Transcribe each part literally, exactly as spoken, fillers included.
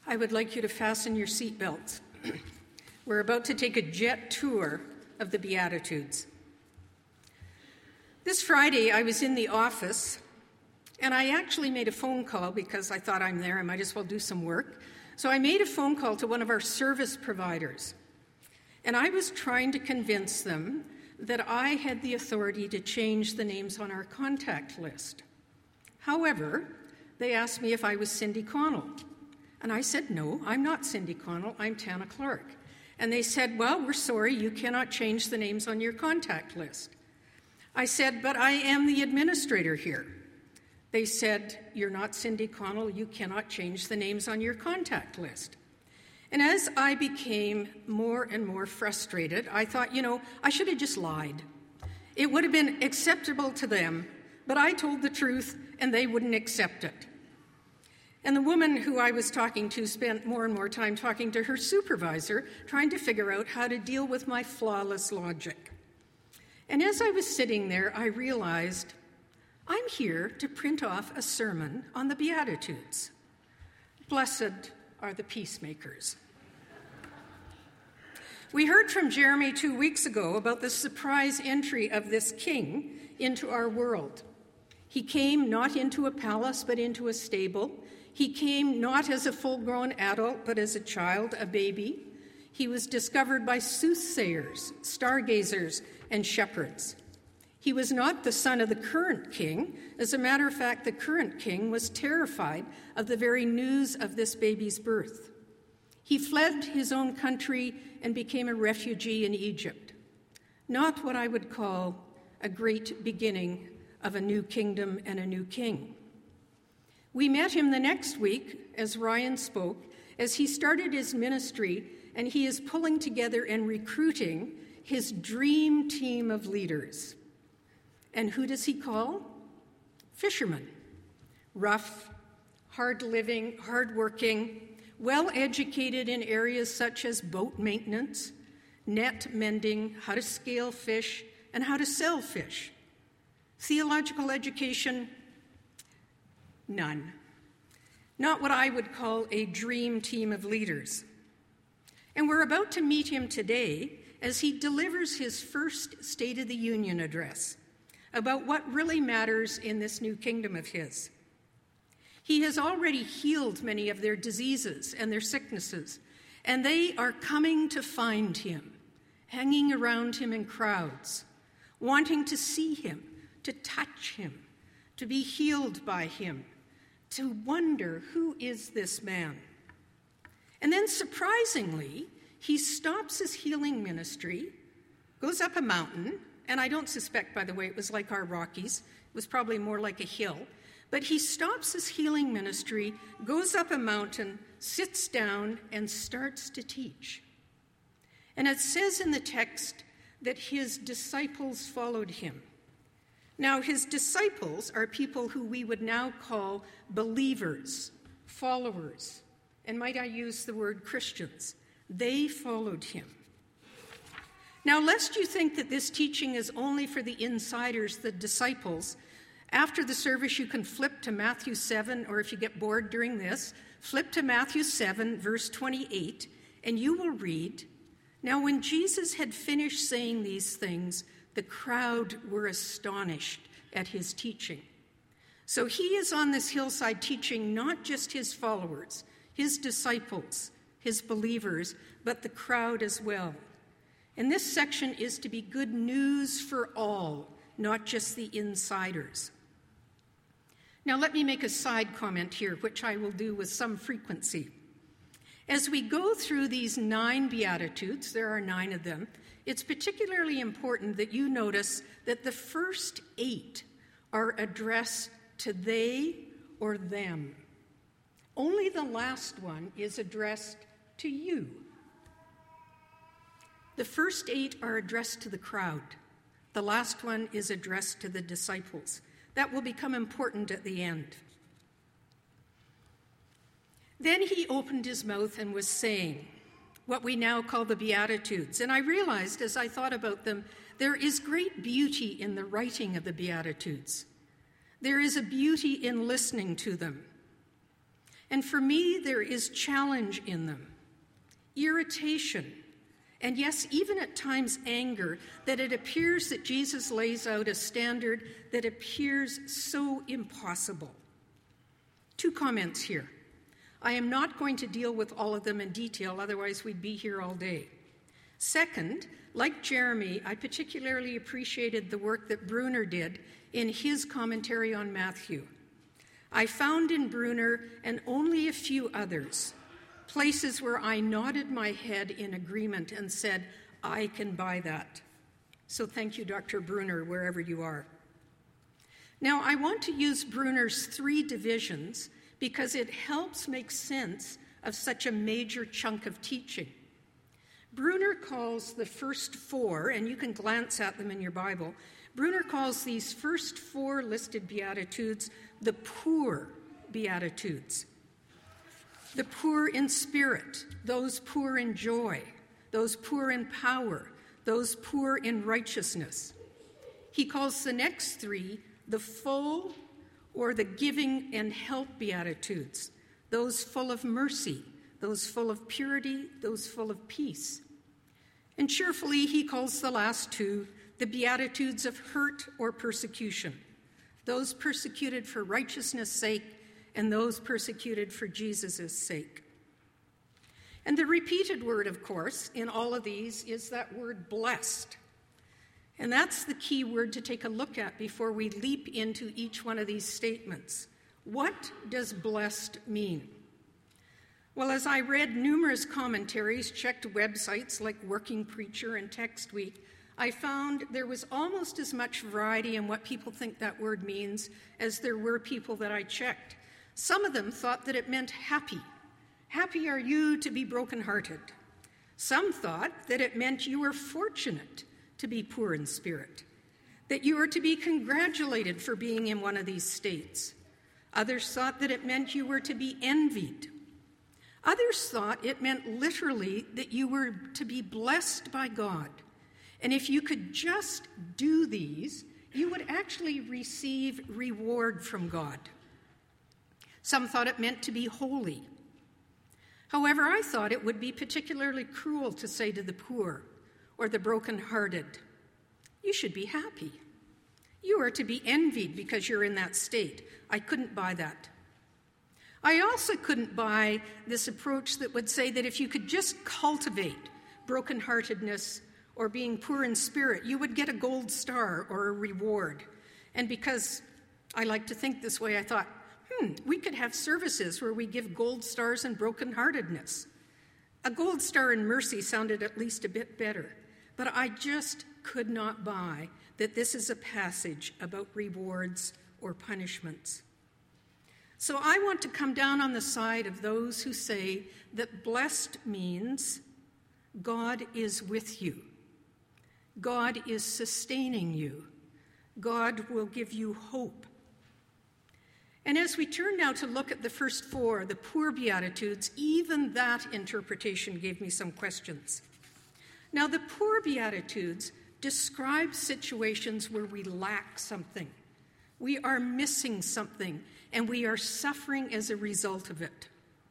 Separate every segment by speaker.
Speaker 1: I would like you to fasten your seatbelts. We're about to take a jet tour of the Beatitudes. This Friday, I was in the office, and I actually made a phone call because I thought I'm there, I might as well do some work. So I made a phone call to one of our service providers, and I was trying to convince them that I had the authority to change the names on our contact list. However, they asked me if I was Cindy Connell. And I said, no, I'm not Cindy Connell, I'm Tana Clark. And they said, well, we're sorry, you cannot change the names on your contact list. I said, but I am the administrator here. They said, you're not Cindy Connell, you cannot change the names on your contact list. And as I became more and more frustrated, I thought, you know, I should have just lied. It would have been acceptable to them, but I told the truth and they wouldn't accept it. And the woman who I was talking to spent more and more time talking to her supervisor, trying to figure out how to deal with my flawless logic. And as I was sitting there, I realized I'm here to print off a sermon on the Beatitudes. Blessed are the peacemakers. We heard from Jeremy two weeks ago about the surprise entry of this king into our world. He came not into a palace, but into a stable. He came not as a full-grown adult, but as a child, a baby. He was discovered by soothsayers, stargazers, and shepherds. He was not the son of the current king. As a matter of fact, the current king was terrified of the very news of this baby's birth. He fled his own country and became a refugee in Egypt. Not what I would call a great beginning of a new kingdom and a new king. We met him the next week, as Ryan spoke, as he started his ministry, and he is pulling together and recruiting his dream team of leaders. And who does he call? Fishermen. Rough, hard-living, hard-working, well-educated in areas such as boat maintenance, net mending, how to scale fish, and how to sell fish. Theological education, none. Not what I would call a dream team of leaders. And we're about to meet him today as he delivers his first State of the Union address about what really matters in this new kingdom of his. He has already healed many of their diseases and their sicknesses, and they are coming to find him, hanging around him in crowds, wanting to see him, to touch him, to be healed by him, to wonder, who is this man? And then surprisingly, he stops his healing ministry, goes up a mountain, and I don't suspect, by the way, it was like our Rockies. It was probably more like a hill. But he stops his healing ministry, goes up a mountain, sits down, and starts to teach. And it says in the text that his disciples followed him. Now, his disciples are people who we would now call believers, followers, and might I use the word Christians. They followed him. Now, lest you think that this teaching is only for the insiders, the disciples, after the service you can flip to Matthew seven, or if you get bored during this, flip to Matthew seven, verse twenty-eight, and you will read, "Now when Jesus had finished saying these things, the crowd were astonished at his teaching." So he is on this hillside teaching not just his followers, his disciples, his believers, but the crowd as well. And this section is to be good news for all, not just the insiders. Now let me make a side comment here, which I will do with some frequency. As we go through these nine Beatitudes, there are nine of them, it's particularly important that you notice that the first eight are addressed to they or them. Only the last one is addressed to you. The first eight are addressed to the crowd. The last one is addressed to the disciples. That will become important at the end. Then he opened his mouth and was saying what we now call the Beatitudes. And I realized as I thought about them, there is great beauty in the writing of the Beatitudes. There is a beauty in listening to them. And for me, there is challenge in them, irritation, and yes, even at times anger, that it appears that Jesus lays out a standard that appears so impossible. Two comments here. I am not going to deal with all of them in detail, otherwise we'd be here all day. Second, like Jeremy, I particularly appreciated the work that Bruner did in his commentary on Matthew. I found in Bruner, and only a few others, places where I nodded my head in agreement and said, I can buy that. So thank you, Doctor Bruner, wherever you are. Now, I want to use Bruner's three divisions because it helps make sense of such a major chunk of teaching. Bruner calls the first four, and you can glance at them in your Bible, Bruner calls these first four listed Beatitudes the poor Beatitudes. The poor in spirit, those poor in joy, those poor in power, those poor in righteousness. He calls the next three the full or the giving and help Beatitudes, those full of mercy, those full of purity, those full of peace. And cheerfully, he calls the last two the Beatitudes of hurt or persecution, those persecuted for righteousness' sake and those persecuted for Jesus' sake. And the repeated word, of course, in all of these is that word blessed. And that's the key word to take a look at before we leap into each one of these statements. What does blessed mean? Well, as I read numerous commentaries, checked websites like Working Preacher and Text Week, I found there was almost as much variety in what people think that word means as there were people that I checked. Some of them thought that it meant happy. Happy are you to be brokenhearted. Some thought that it meant you were fortunate to be poor in spirit, that you were to be congratulated for being in one of these states. Others thought that it meant you were to be envied. Others thought it meant literally that you were to be blessed by God. And if you could just do these, you would actually receive reward from God. Some thought it meant to be holy. However, I thought it would be particularly cruel to say to the poor or the brokenhearted, you should be happy. You are to be envied because you're in that state. I couldn't buy that. I also couldn't buy this approach that would say that if you could just cultivate brokenheartedness or being poor in spirit, you would get a gold star or a reward. And because I like to think this way, I thought, hmm, we could have services where we give gold stars in brokenheartedness. A gold star in mercy sounded at least a bit better, but I just could not buy that this is a passage about rewards or punishments. So I want to come down on the side of those who say that blessed means God is with you. God is sustaining you. God will give you hope. And as we turn now to look at the first four, the poor Beatitudes, even that interpretation gave me some questions. Now, the poor Beatitudes describe situations where we lack something. We are missing something, and we are suffering as a result of it.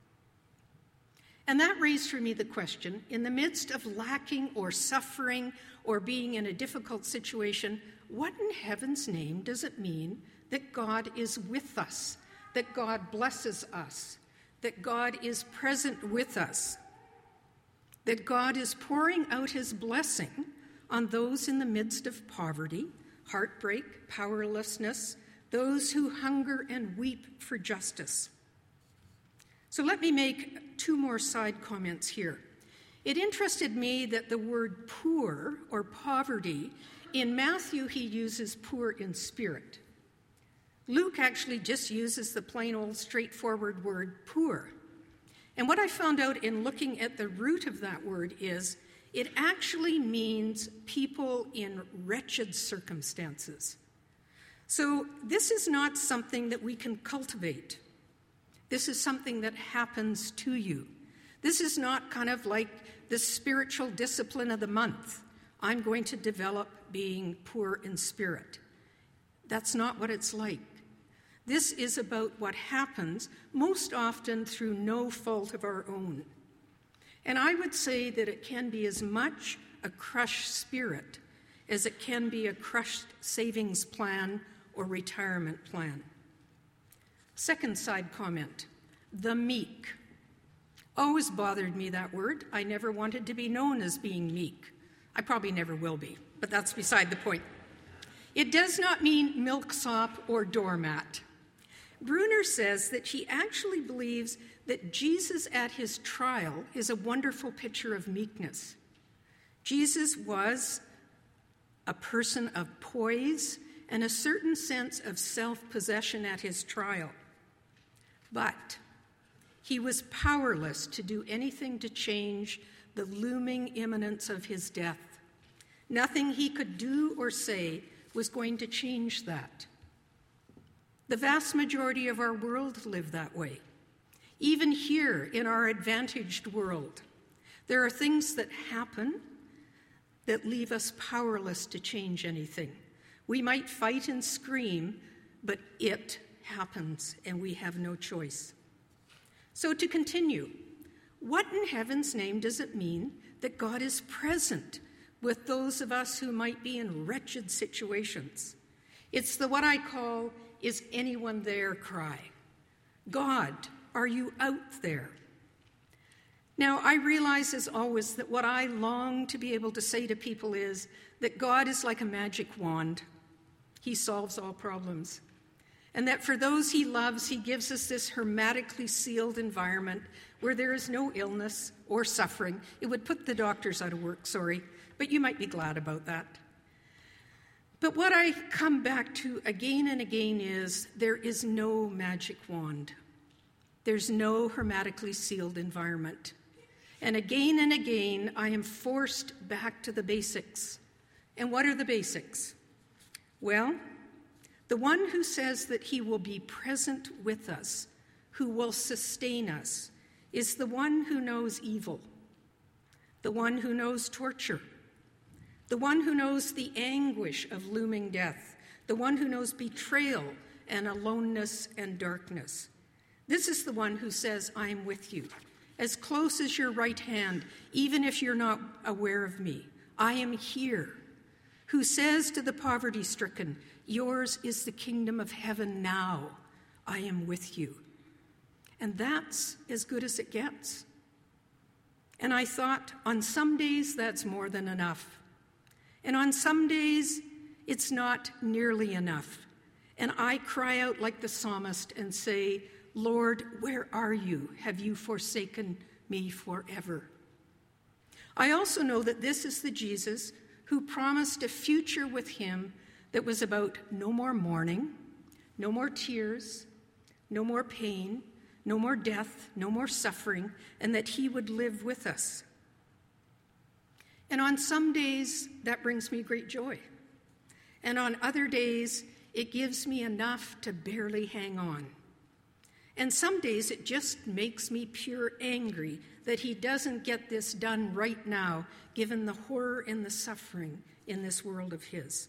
Speaker 1: And that raised for me the question, in the midst of lacking or suffering or being in a difficult situation, what in heaven's name does it mean that God is with us, that God blesses us, that God is present with us, that God is pouring out his blessing on those in the midst of poverty, heartbreak, powerlessness, those who hunger and weep for justice? So let me make two more side comments here. It interested me that the word poor or poverty, in Matthew he uses poor in spirit. Luke actually just uses the plain old straightforward word poor. And what I found out in looking at the root of that word is it actually means people in wretched circumstances. So this is not something that we can cultivate. This is something that happens to you. This is not kind of like the spiritual discipline of the month. I'm going to develop being poor in spirit. That's not what it's like. This is about what happens most often through no fault of our own. And I would say that it can be as much a crushed spirit as it can be a crushed savings plan or retirement plan. Second side comment, the meek. Always bothered me, that word. I never wanted to be known as being meek. I probably never will be, but that's beside the point. It does not mean milksop or doormat. Bruner says that he actually believes that Jesus at his trial is a wonderful picture of meekness. Jesus was a person of poise and a certain sense of self-possession at his trial. But he was powerless to do anything to change the looming imminence of his death. Nothing he could do or say was going to change that. The vast majority of our world live that way. Even here in our advantaged world, there are things that happen that leave us powerless to change anything. We might fight and scream, but it happens and we have no choice. So to continue, what in heaven's name does it mean that God is present with those of us who might be in wretched situations? It's the what I call, is anyone there cry. God, are you out there? Now, I realize as always that what I long to be able to say to people is that God is like a magic wand. He solves all problems. And that for those he loves, he gives us this hermetically sealed environment where there is no illness or suffering. It would put the doctors out of work, sorry, but you might be glad about that. But what I come back to again and again is there is no magic wand. There's no hermetically sealed environment. And again and again, I am forced back to the basics. And what are the basics? Well, the one who says that he will be present with us, who will sustain us, is the one who knows evil, the one who knows torture, the one who knows the anguish of looming death, the one who knows betrayal and aloneness and darkness. This is the one who says, I am with you, as close as your right hand, even if you're not aware of me. I am here. Who says to the poverty-stricken, yours is the kingdom of heaven now. I am with you. And that's as good as it gets. And I thought, on some days, that's more than enough. And on some days, it's not nearly enough. And I cry out like the psalmist and say, Lord, where are you? Have you forsaken me forever? I also know that this is the Jesus who promised a future with him that was about no more mourning, no more tears, no more pain, no more death, no more suffering, and that he would live with us. And on some days, that brings me great joy. And on other days, it gives me enough to barely hang on. And some days, it just makes me pure angry that he doesn't get this done right now, given the horror and the suffering in this world of his.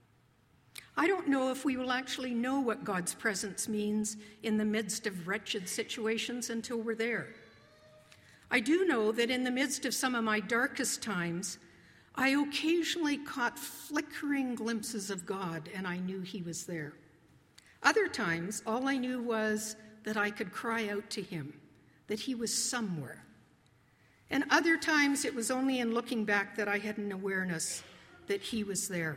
Speaker 1: I don't know if we will actually know what God's presence means in the midst of wretched situations until we're there. I do know that in the midst of some of my darkest times, I occasionally caught flickering glimpses of God, and I knew he was there. Other times, all I knew was that I could cry out to him, that he was somewhere. And other times, it was only in looking back that I had an awareness that he was there.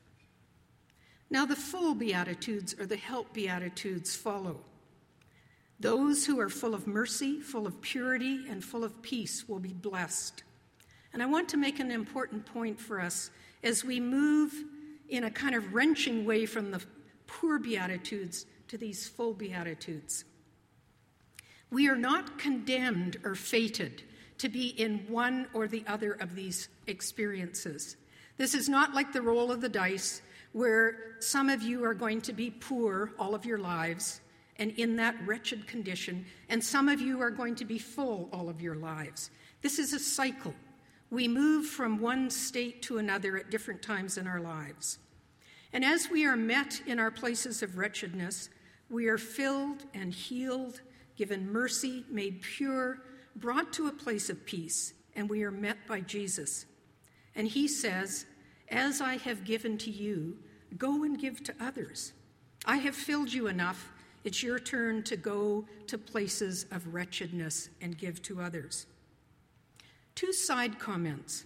Speaker 1: Now, the full Beatitudes, or the help Beatitudes, follow. Those who are full of mercy, full of purity, and full of peace will be blessed. And I want to make an important point for us as we move in a kind of wrenching way from the poor Beatitudes to these full Beatitudes. We are not condemned or fated to be in one or the other of these experiences. This is not like the roll of the dice, where some of you are going to be poor all of your lives and in that wretched condition, and some of you are going to be full all of your lives. This is a cycle. We move from one state to another at different times in our lives. And as we are met in our places of wretchedness, We are filled and healed, given mercy, made pure, brought to a place of peace, and we are met by Jesus. And he says, as I have given to you, go and give to others. I have filled you enough. It's your turn to go to places of wretchedness and give to others. Two side comments.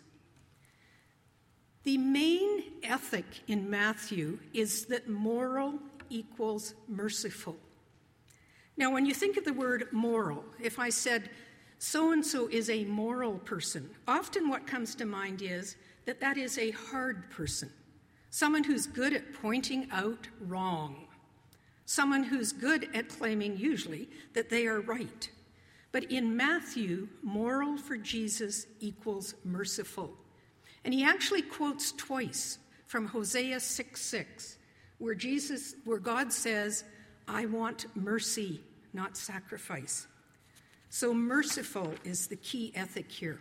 Speaker 1: The main ethic in Matthew is that moral equals merciful. Now, when you think of the word moral, if I said so-and-so is a moral person, often what comes to mind is that that is a hard person, someone who's good at pointing out wrong, someone who's good at claiming, usually, that they are right. But in Matthew, moral for Jesus equals merciful. And he actually quotes twice from Hosea six six, where Jesus, where God says, I want mercy, not sacrifice. So merciful is the key ethic here.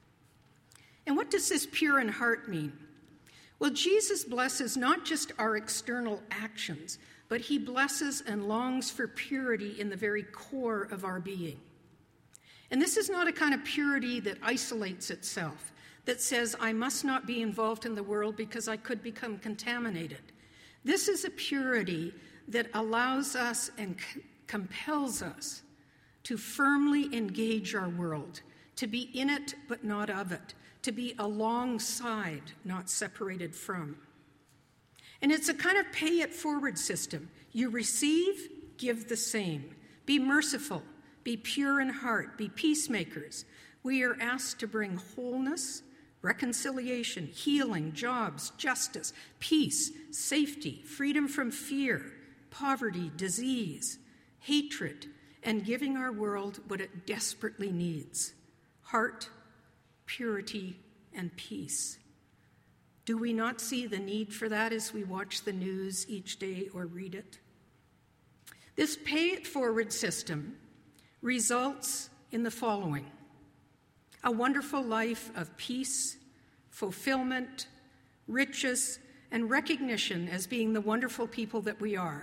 Speaker 1: And what does this pure in heart mean? Well, Jesus blesses not just our external actions, but he blesses and longs for purity in the very core of our being. And this is not a kind of purity that isolates itself, that says, I must not be involved in the world because I could become contaminated. This is a purity that allows us and c- compels us to firmly engage our world, to be in it but not of it, to be alongside, not separated from. And it's a kind of pay-it-forward system. You receive, give the same. Be merciful, be pure in heart, be peacemakers. We are asked to bring wholeness, reconciliation, healing, jobs, justice, peace, safety, freedom from fear, poverty, disease, hatred, and giving our world what it desperately needs: heart, purity, and peace. Do we not see the need for that as we watch the news each day or read it? This pay-it-forward system results in the following: a wonderful life of peace, fulfillment, riches, and recognition as being the wonderful people that we are.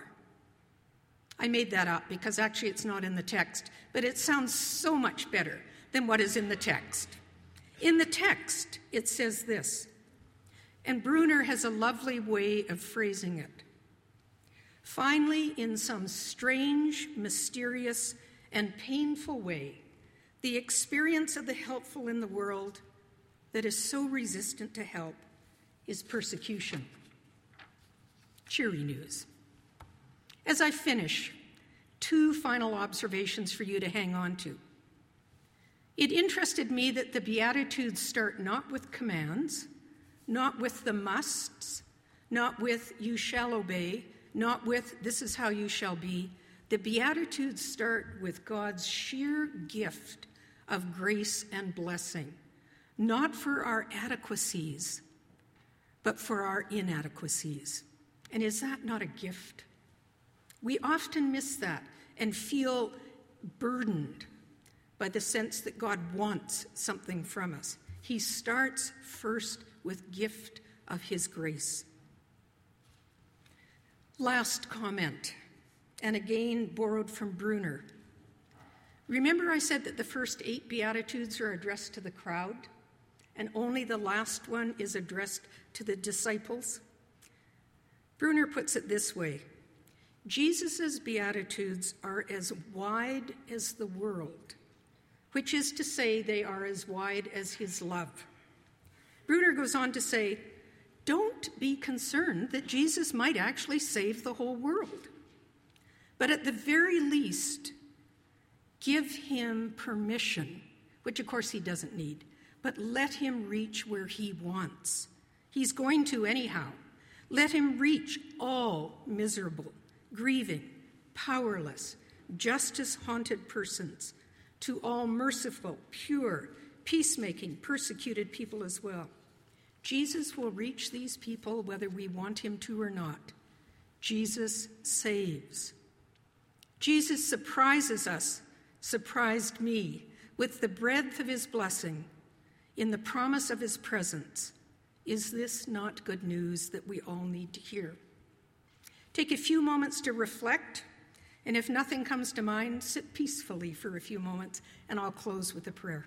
Speaker 1: I made that up because actually it's not in the text, but it sounds so much better than what is in the text. In the text, it says this, and Bruner has a lovely way of phrasing it. Finally, in some strange, mysterious, and painful way, the experience of the helpful in the world that is so resistant to help is persecution. Cheery news. As I finish, two final observations for you to hang on to. It interested me that the Beatitudes start not with commands, not with the musts, not with you shall obey, not with this is how you shall be. The Beatitudes start with God's sheer gift of grace and blessing, not for our adequacies, but for our inadequacies. And is that not a gift? We often miss that and feel burdened by the sense that God wants something from us. He starts first with gift of his grace. Last comment, and again borrowed from Bruner. Remember I said that the first eight Beatitudes are addressed to the crowd, and only the last one is addressed to the disciples? Bruner puts it this way: Jesus' Beatitudes are as wide as the world, which is to say they are as wide as his love. Bruner goes on to say, don't be concerned that Jesus might actually save the whole world, but at the very least, give him permission, which of course he doesn't need, but let him reach where he wants. He's going to anyhow. Let him reach all miserable, grieving, powerless, justice-haunted persons, to all merciful, pure, peacemaking, persecuted people as well. Jesus will reach these people whether we want him to or not. Jesus saves. Jesus surprises us, surprised me, with the breadth of his blessing in the promise of his presence. Is this not good news that we all need to hear? Take a few moments to reflect And if nothing comes to mind, sit peacefully for a few moments, and I'll close with a prayer.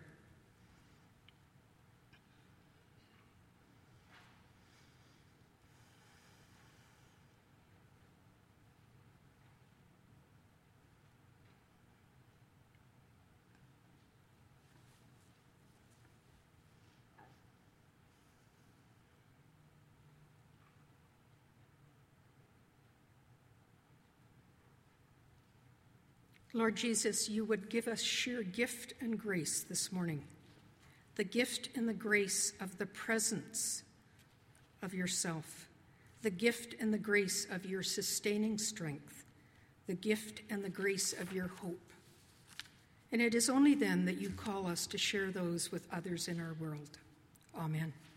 Speaker 1: Lord Jesus, you would give us sheer gift and grace this morning, the gift and the grace of the presence of yourself, the gift and the grace of your sustaining strength, the gift and the grace of your hope. And it is only then that you call us to share those with others in our world. Amen.